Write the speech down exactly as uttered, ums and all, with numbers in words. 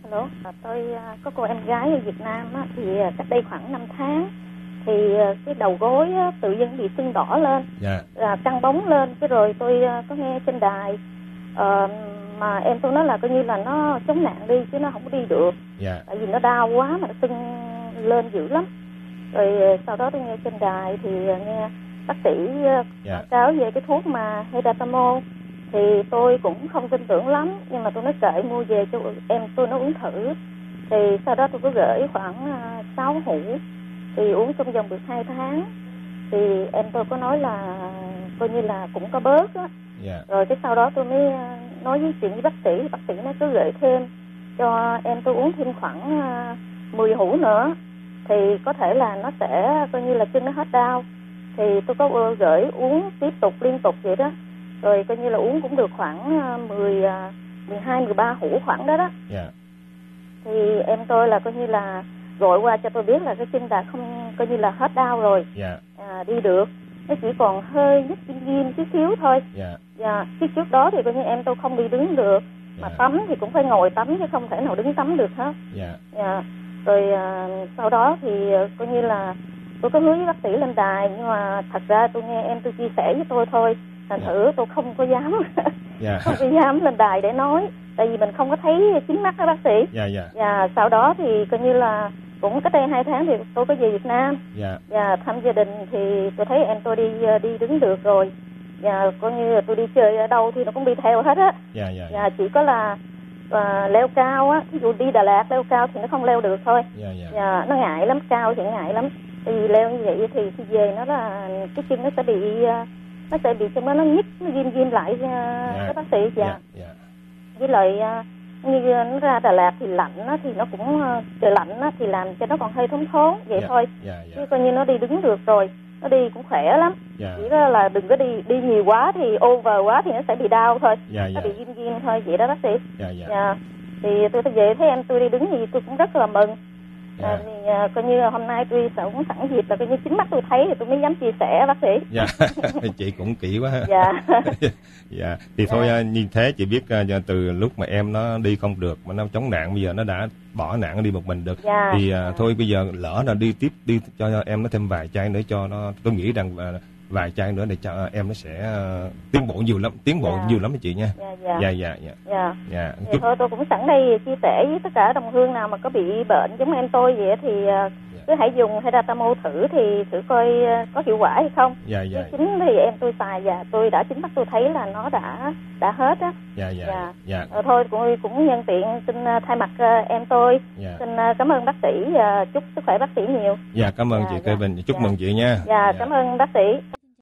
Alo, tôi có cô em gái ở Việt Nam á, thì cách đây khoảng năm tháng thì cái đầu gối á, tự dưng bị sưng đỏ lên, dạ. là căng bóng lên. Cái rồi tôi có nghe trên đài uh, mà em tôi nói là coi như là nó chống nạn đi chứ nó không có đi được, dạ. tại vì nó đau quá mà nó sưng lên dữ lắm. Rồi sau đó tôi nghe trên đài thì nghe bác sĩ dạ. quảng cáo về cái thuốc mà Paracetamol, thì tôi cũng không tin tưởng lắm, nhưng mà tôi nói kệ mua về cho em tôi nó uống thử. Thì sau đó tôi có gửi khoảng sáu hũ, thì uống trong vòng được hai tháng thì em tôi có nói là coi như là cũng có bớt á. Yeah. Rồi cái sau đó tôi mới nói với chuyện với bác sĩ, bác sĩ nó cứ gửi thêm cho em tôi uống thêm khoảng mười hũ nữa thì có thể là nó sẽ coi như là chân nó hết đau. Thì tôi có gửi uống tiếp tục liên tục vậy đó, rồi coi như là uống cũng được khoảng mười, mười hai, mười ba hũ khoảng đó đó. Yeah. Thì em tôi là coi như là gọi qua cho tôi biết là cái chân đã không coi như là hết đau rồi. Yeah. À, đi được, nó chỉ còn hơi nhức ghim ghim chút xíu thôi. Yeah. Dạ, chứ trước đó thì coi như em tôi không đi đứng được, mà Yeah. tắm thì cũng phải ngồi tắm chứ không thể nào đứng tắm được hết. Yeah. Dạ. Rồi à, sau đó thì coi như là tôi có hứa với bác sĩ lên đài, nhưng mà thật ra tôi nghe em tôi chia sẻ với tôi thôi, thành Yeah. thử tôi không có dám Yeah. không có dám lên đài để nói, tại vì mình không có thấy chính mắt đó bác sĩ. Dạ, dạ. Và sau đó thì coi như là cũng cách đây hai tháng thì tôi có về Việt Nam. Dạ. Và thăm gia đình thì tôi thấy em tôi đi đi đứng được rồi. Và coi như là tôi đi chơi ở đâu thì nó cũng đi theo hết á. Dạ, dạ. Và chỉ có là và leo cao á, ví dụ đi Đà Lạt leo cao thì nó không leo được thôi. Dạ, dạ. Và nó ngại lắm, cao thì ngại lắm. Tại vì leo như vậy thì khi về nó là cái chân nó sẽ bị nó sẽ bị trong đó nó nhức, nó ghim ghim lại Dạ. các bác sĩ. Dạ. Dạ, dạ. Với lại như nó ra Đà Lạt thì lạnh á, thì nó cũng trời lạnh á, thì làm cho nó còn hơi thốn thốn vậy Dạ. thôi. Dạ, dạ. Chứ coi như nó đi đứng được rồi, nó đi cũng khỏe lắm. Dạ. Chỉ là đừng có đi đi nhiều quá thì over quá thì nó sẽ bị đau thôi. Dạ, Nó dạ. bị ghim ghim thôi vậy đó bác sĩ. Dạ, dạ. Dạ. Thì tôi về thấy em tôi đi đứng thì tôi cũng rất là mừng. Dạ. À, thì à, coi như hôm nay tôi cũng sẵn dịp là coi như chính mắt tôi thấy thì tôi mới dám chia sẻ bác sĩ. Dạ. Chị cũng kỹ quá. Dạ. Dạ. Thì thôi Dạ. như thế chị biết từ lúc mà em nó đi không được mà nó chống nạn, bây giờ nó đã bỏ nạn nó đi một mình được. Dạ. Thì à, thôi bây giờ lỡ là đi tiếp đi cho em nó thêm vài chai nữa cho nó, tôi nghĩ rằng à, vài chai nữa để cho em nó sẽ uh, tiến bộ nhiều lắm, tiến bộ Dạ. nhiều lắm chị nha. Dạ, dạ. Dạ, dạ, dạ. Dạ. Dạ. Thì thôi tôi cũng sẵn đây chia sẻ với tất cả đồng hương nào mà có bị bệnh giống em tôi vậy thì uh, cứ hãy dùng Paracetamol thử thì thử coi uh, có hiệu quả hay không. Dạ, dạ. Chứ chính thì em tôi xài và tôi đã chính mắt tôi thấy là nó đã đã hết á. Dạ, dạ. Dạ. Dạ. Ờ, thôi cũng cũng nhân tiện xin uh, thay mặt uh, em tôi Dạ. xin uh, cảm ơn bác sĩ và chúc sức khỏe bác sĩ nhiều. Dạ, cảm ơn Dạ, chị dạ. Kevin, chúc Dạ. mừng chị nha. Dạ, cảm ơn bác sĩ.